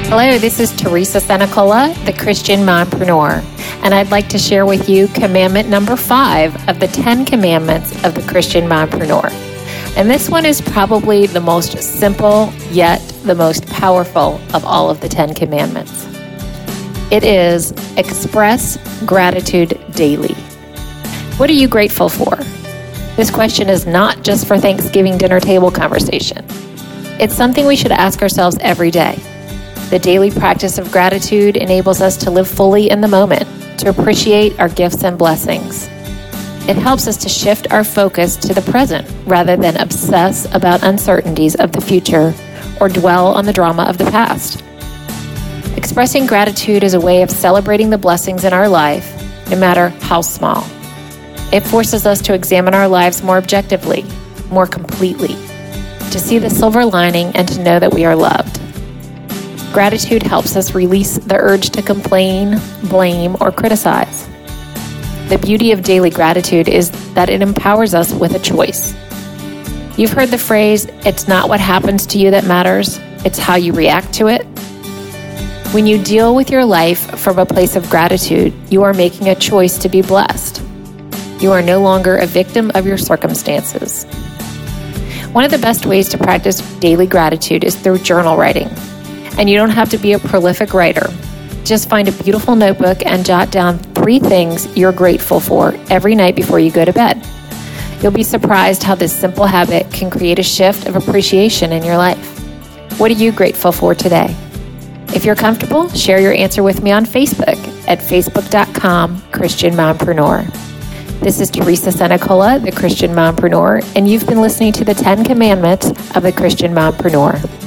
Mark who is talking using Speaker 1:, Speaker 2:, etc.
Speaker 1: Hello, this is Teresa Senecola, the Christian Mompreneur, and I'd like to share with you commandment number 5 of the 10 commandments of the Christian Mompreneur. And this one is probably the most simple, yet the most powerful of all of the 10 commandments. It is express gratitude daily. What are you grateful for? This question is not just for Thanksgiving dinner table conversation. It's something we should ask ourselves every day. The daily practice of gratitude enables us to live fully in the moment, to appreciate our gifts and blessings. It helps us to shift our focus to the present rather than obsess about uncertainties of the future or dwell on the drama of the past. Expressing gratitude is a way of celebrating the blessings in our life, no matter how small. It forces us to examine our lives more objectively, more completely, to see the silver lining and to know that we are loved. Gratitude helps us release the urge to complain, blame, or criticize. The beauty of daily gratitude is that it empowers us with a choice. You've heard the phrase, "It's not what happens to you that matters, it's how you react to it." When you deal with your life from a place of gratitude, you are making a choice to be blessed. You are no longer a victim of your circumstances. One of the best ways to practice daily gratitude is through journal writing. And you don't have to be a prolific writer. Just find a beautiful notebook and jot down 3 things you're grateful for every night before you go to bed. You'll be surprised how this simple habit can create a shift of appreciation in your life. What are you grateful for today? If you're comfortable, share your answer with me on Facebook at facebook.com/Christian Mompreneur. This is Teresa Senecola, the Christian Mompreneur, and you've been listening to the 10 Commandments of the Christian Mompreneur.